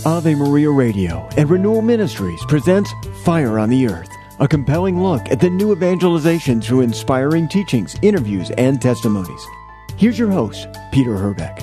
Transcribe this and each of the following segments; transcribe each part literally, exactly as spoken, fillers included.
Ave Maria Radio and Renewal Ministries presents Fire on the Earth, a compelling look at the new evangelization through inspiring teachings, interviews, and testimonies. Here's your host, Peter Herbeck.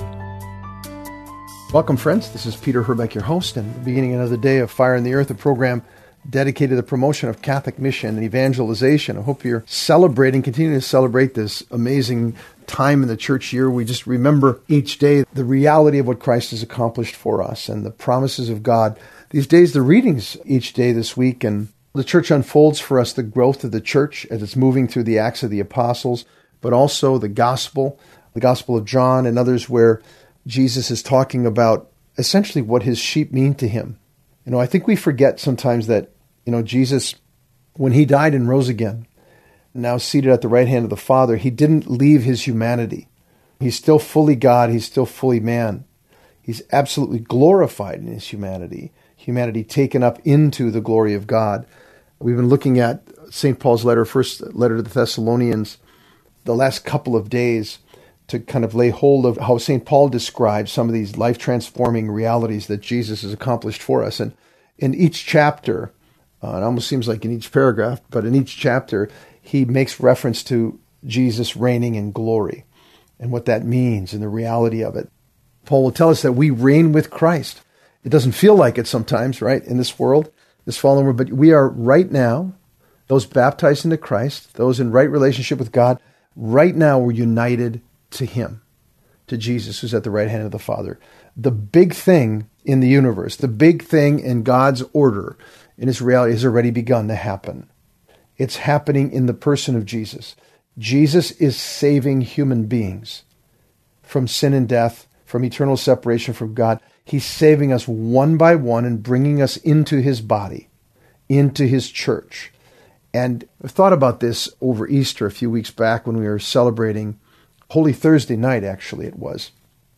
Welcome, friends. This is Peter Herbeck, your host, and beginning another day of Fire on the Earth, a program dedicated to the promotion of Catholic mission and evangelization. I hope you're celebrating, continuing to celebrate this amazing time in the church year. We just remember each day the reality of what Christ has accomplished for us and the promises of God. These days, the readings each day this week, and the church unfolds for us the growth of the church as it's moving through the Acts of the Apostles, but also the Gospel, the Gospel of John and others where Jesus is talking about essentially what his sheep mean to him. You know, I think we forget sometimes that, you know, Jesus, when he died and rose again, now seated at the right hand of the Father, he didn't leave his humanity. He's still fully God. He's still fully man. He's absolutely glorified in his humanity, humanity taken up into the glory of God. We've been looking at Saint Paul's letter, first letter to the Thessalonians, the last couple of days to kind of lay hold of how Saint Paul describes some of these life-transforming realities that Jesus has accomplished for us. And in each chapter, uh, it almost seems like in each paragraph, but in each chapter, he makes reference to Jesus reigning in glory and what that means and the reality of it. Paul will tell us that we reign with Christ. It doesn't feel like it sometimes, right, in this world, this fallen world, but we are right now, those baptized into Christ, those in right relationship with God, right now we're united to him, to Jesus, who's at the right hand of the Father. The big thing in the universe, the big thing in God's order, in his reality, has already begun to happen. It's happening in the person of Jesus. Jesus is saving human beings from sin and death, from eternal separation from God. He's saving us one by one and bringing us into his body, into his church. And I thought about this over Easter a few weeks back when we were celebrating Holy Thursday night, actually it was,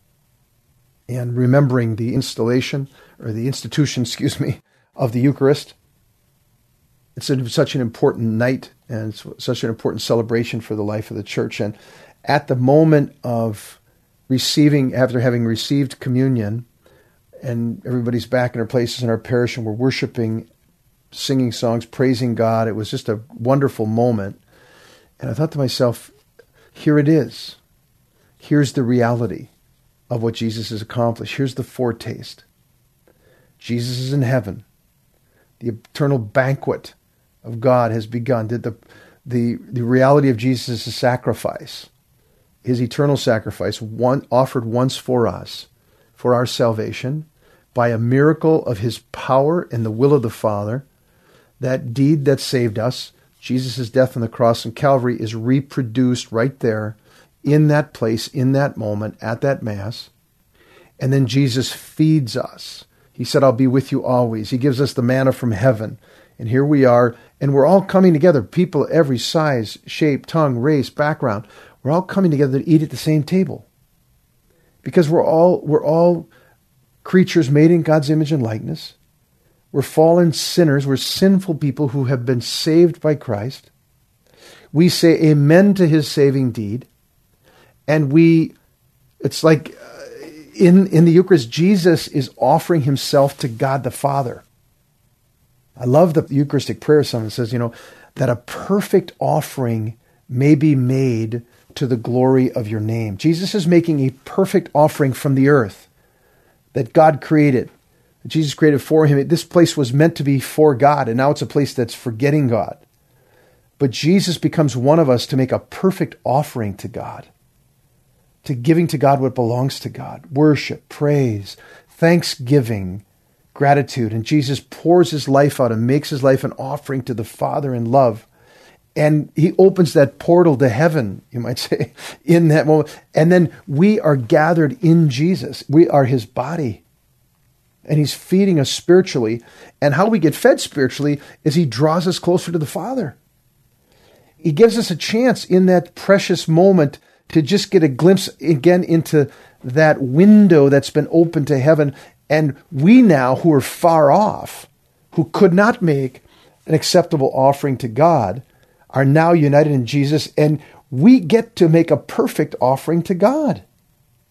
and remembering the installation, or the institution, excuse me, of the Eucharist. It's a, such an important night and it's such an important celebration for the life of the church. And at the moment of receiving, after having received communion, and everybody's back in their places in our parish and we're worshiping, singing songs, praising God, it was just a wonderful moment. And I thought to myself, here it is. Here's the reality of what Jesus has accomplished. Here's the foretaste. Jesus is in heaven. The eternal banquet of God has begun. The, the, the reality of Jesus' sacrifice, his eternal sacrifice, one, offered once for us, for our salvation, by a miracle of his power and the will of the Father, that deed that saved us, Jesus' death on the cross and Calvary, is reproduced right there in that place, in that moment, at that Mass. And then Jesus feeds us. He said, I'll be with you always. He gives us the manna from heaven. And here we are, and we're all coming together, people every size, shape, tongue, race, background. We're all coming together to eat at the same table. Because we're all we're all creatures made in God's image and likeness. We're fallen sinners. We're sinful people who have been saved by Christ. We say amen to his saving deed. And we, it's like uh, in, in the Eucharist, Jesus is offering himself to God the Father. I love the Eucharistic prayer song that says, you know, that a perfect offering may be made to the glory of your name. Jesus is making a perfect offering from the earth that God created. That Jesus created for him. This place was meant to be for God, and now it's a place that's forgetting God. But Jesus becomes one of us to make a perfect offering to God, to giving to God what belongs to God, worship, praise, thanksgiving, gratitude. And Jesus pours his life out and makes his life an offering to the Father in love. And he opens that portal to heaven, you might say, in that moment. And then we are gathered in Jesus. We are his body. And he's feeding us spiritually. And how we get fed spiritually is he draws us closer to the Father. He gives us a chance in that precious moment to just get a glimpse again into that window that's been opened to heaven. And we now, who are far off, who could not make an acceptable offering to God, are now united in Jesus, and we get to make a perfect offering to God.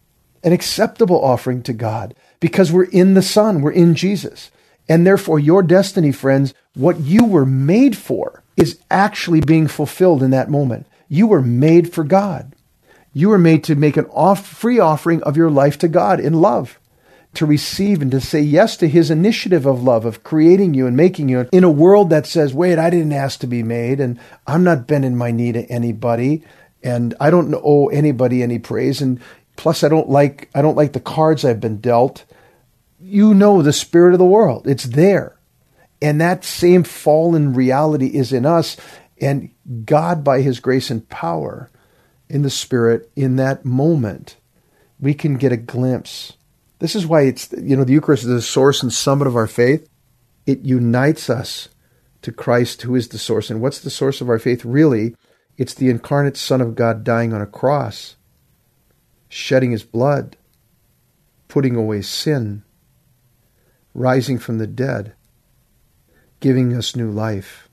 an acceptable offering to God, because we're in the Son, we're in Jesus. And therefore, your destiny, friends, what you were made for is actually being fulfilled in that moment. You were made for God. You were made to make an off, free offering of your life to God in love, to receive and to say yes to his initiative of love, of creating you and making you in a world that says, wait, I didn't ask to be made, and I'm not bending my knee to anybody, and I don't owe anybody any praise, and plus I don't like I don't like the cards I've been dealt. You know the spirit of the world. It's there. And that same fallen reality is in us, and God, by his grace and power in the Spirit, in that moment, we can get a glimpse. This is why it's, you know, the Eucharist is the source and summit of our faith. It unites us to Christ, who is the source. And what's the source of our faith? Really, it's the incarnate Son of God dying on a cross, shedding his blood, putting away sin, rising from the dead, giving us new life,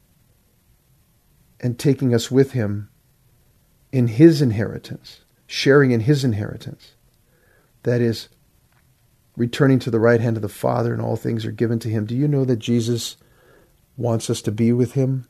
and taking us with him in his inheritance, sharing in his inheritance. That is, returning to the right hand of the Father, and all things are given to him. Do you know that Jesus wants us to be with him?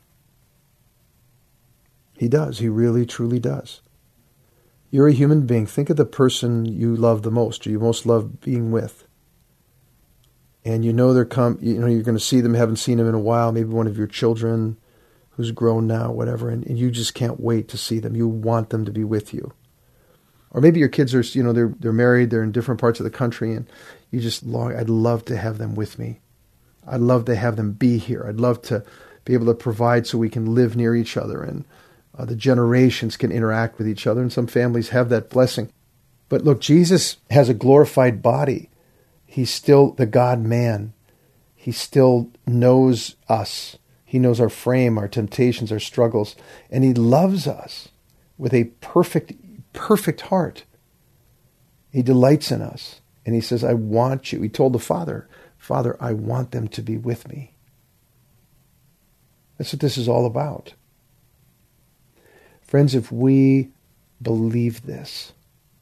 He does. He really, truly does. You're a human being. Think of the person you love the most, or you most love being with. And you know they're come. You know you're going to see them. Haven't seen them in a while. Maybe one of your children, who's grown now, whatever, and, and you just can't wait to see them. You want them to be with you. Or maybe your kids are, you know, they're they're married. They're in different parts of the country, and you just long. I'd love to have them with me. I'd love to have them be here. I'd love to be able to provide so we can live near each other, and uh, the generations can interact with each other. And some families have that blessing. But look, Jesus has a glorified body. He's still the God-man. He still knows us. He knows our frame, our temptations, our struggles. And he loves us with a perfect, perfect heart. He delights in us. And he says, I want you. He told the Father, Father, I want them to be with me. That's what this is all about. Friends, if we believe this,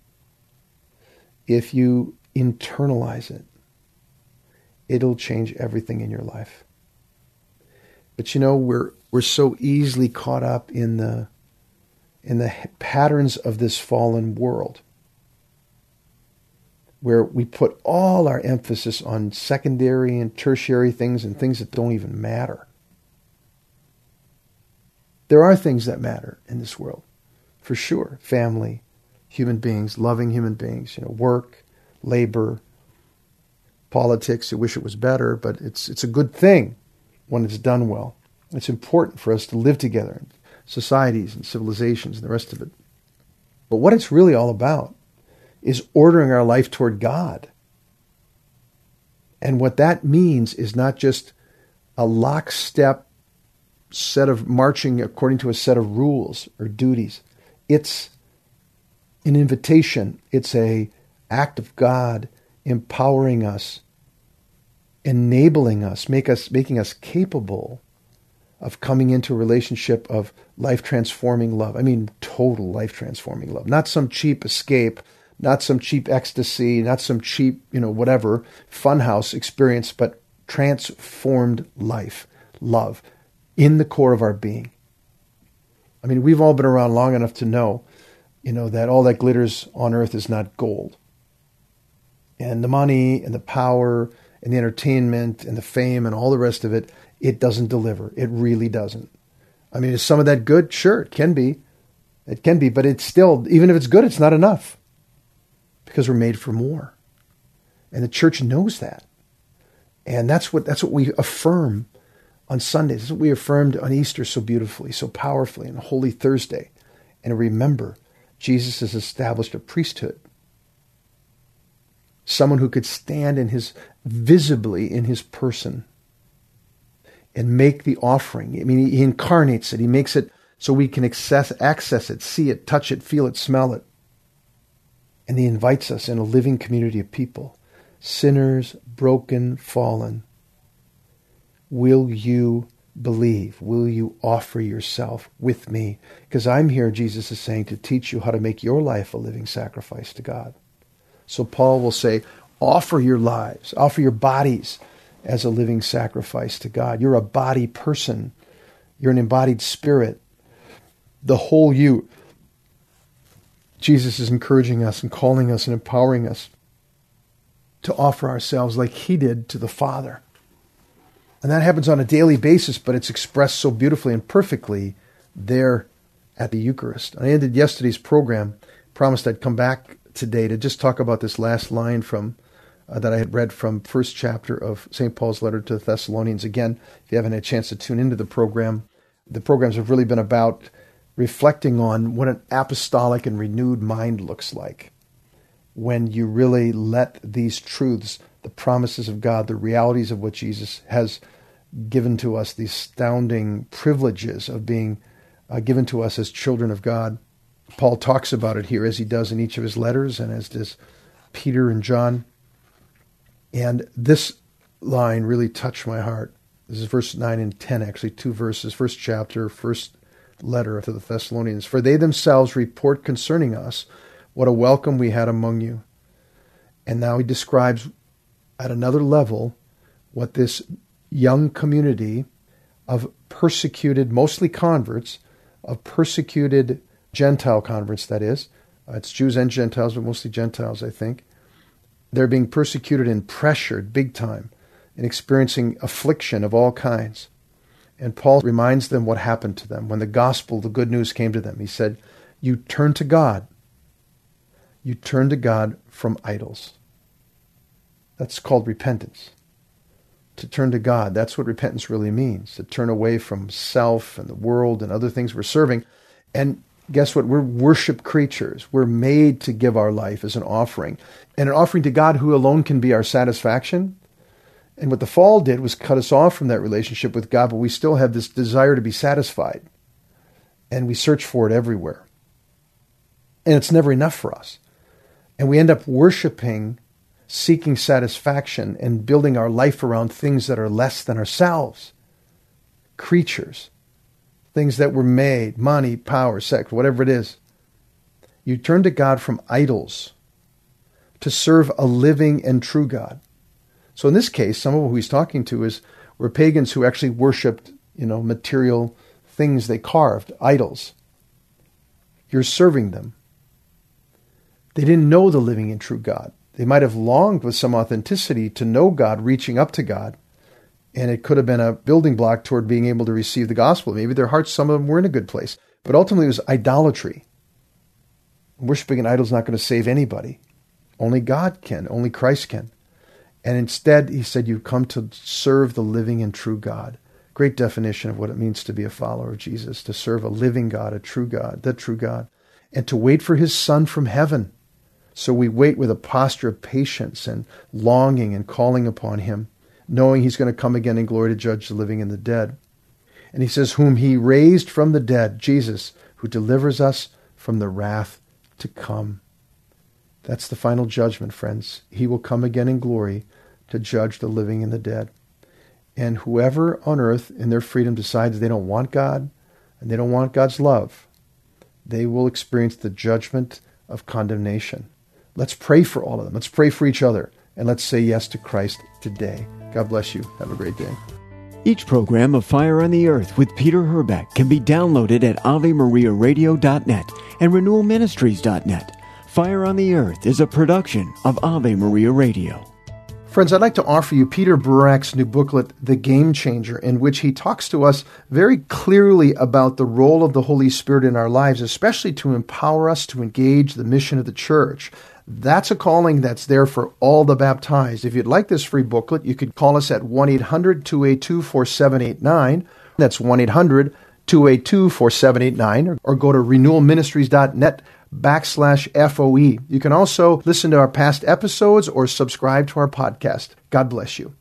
if you internalize it, it'll change everything in your life. But you know, we're we're so easily caught up in the in the patterns of this fallen world, where we put all our emphasis on secondary and tertiary things and things that don't even matter. There are things that matter in this world, for sure. Family, human beings, loving human beings, you know, work, labor, politics. You wish it was better, but it's it's a good thing when it's done well. It's important for us to live together in societies and civilizations and the rest of it. But what it's really all about is ordering our life toward God. And what that means is not just a lockstep set of marching according to a set of rules or duties. It's an invitation. It's a act of God empowering us, enabling us, make us, making us capable of coming into a relationship of life-transforming love. I mean, total life-transforming love. Not some cheap escape, not some cheap ecstasy, not some cheap, you know, whatever, funhouse experience, but transformed life, love, in the core of our being. I mean, we've all been around long enough to know, you know, that all that glitters on earth is not gold. And the money and the power and the entertainment and the fame and all the rest of it, it doesn't deliver. It really doesn't. I mean, is some of that good? Sure, it can be. It can be, but it's still, even if it's good, it's not enough. Because we're made for more. And the church knows that. And that's what that's what we affirm on Sundays. That's what we affirmed on Easter so beautifully, so powerfully, on Holy Thursday. And remember, Jesus has established a priesthood. Someone who could stand in his, visibly in his person and make the offering. I mean, he incarnates it. He makes it so we can access, access it, see it, touch it, feel it, smell it. And he invites us in a living community of people. Sinners, broken, fallen. Will you believe? Will you offer yourself with me? Because I'm here, Jesus is saying, to teach you how to make your life a living sacrifice to God. So Paul will say, offer your lives, offer your bodies as a living sacrifice to God. You're a body person. You're an embodied spirit. The whole you. Jesus is encouraging us and calling us and empowering us to offer ourselves like he did to the Father. And that happens on a daily basis, but it's expressed so beautifully and perfectly there at the Eucharist. I ended yesterday's program, promised I'd come back today to just talk about this last line from uh, that I had read from first chapter of Saint Paul's letter to the Thessalonians. Again, if you haven't had a chance to tune into the program, the programs have really been about reflecting on what an apostolic and renewed mind looks like when you really let these truths, the promises of God, the realities of what Jesus has given to us, the astounding privileges of being uh, given to us as children of God. Paul talks about it here as he does in each of his letters and as does Peter and John. And this line really touched my heart. This is verse nine and ten, actually, two verses, first chapter, first letter to the Thessalonians. For they themselves report concerning us what a welcome we had among you. And now he describes at another level what this young community of persecuted, mostly converts, of persecuted Gentile converts, that is. Uh, it's Jews and Gentiles, but mostly Gentiles, I think. They're being persecuted and pressured big time and experiencing affliction of all kinds. And Paul reminds them what happened to them when the gospel, the good news came to them. He said, you turn to God. You turn to God from idols. That's called repentance. To turn to God, that's what repentance really means. To turn away from self and the world and other things we're serving. And guess what? We're worship creatures. We're made to give our life as an offering. And an offering to God who alone can be our satisfaction. And what the fall did was cut us off from that relationship with God, but we still have this desire to be satisfied. And we search for it everywhere. And it's never enough for us. And we end up worshiping, seeking satisfaction, and building our life around things that are less than ourselves. Creatures. Things that were made, money, power, sex, whatever it is. You turn to God from idols to serve a living and true God. So in this case, some of who he's talking to is were pagans who actually worshipped, you know, material things they carved, idols. You're serving them. They didn't know the living and true God. They might have longed with some authenticity to know God, reaching up to God. And it could have been a building block toward being able to receive the gospel. Maybe their hearts, some of them were in a good place. But ultimately it was idolatry. Worshipping an idol is not going to save anybody. Only God can. Only Christ can. And instead, he said, you come to serve the living and true God. Great definition of what it means to be a follower of Jesus, to serve a living God, a true God, the true God, and to wait for his Son from heaven. So we wait with a posture of patience and longing and calling upon him, knowing he's going to come again in glory to judge the living and the dead. And he says, whom he raised from the dead, Jesus, who delivers us from the wrath to come. That's the final judgment, friends. He will come again in glory to judge the living and the dead. And whoever on earth in their freedom decides they don't want God and they don't want God's love, they will experience the judgment of condemnation. Let's pray for all of them. Let's pray for each other. And let's say yes to Christ today. God bless you. Have a great day. Each program of Fire on the Earth with Peter Herbeck can be downloaded at ave maria radio dot net and renewal ministries dot net. Fire on the Earth is a production of Ave Maria Radio. Friends, I'd like to offer you Peter Burak's new booklet, The Game Changer, in which he talks to us very clearly about the role of the Holy Spirit in our lives, especially to empower us to engage the mission of the church. That's a calling that's there for all the baptized. If you'd like this free booklet, you could call us at one eight hundred two eight two four seven eight nine. That's one eight hundred two eight two four seven eight nine, or, or go to renewal ministries dot net backslash F O E. You can also listen to our past episodes or subscribe to our podcast. God bless you.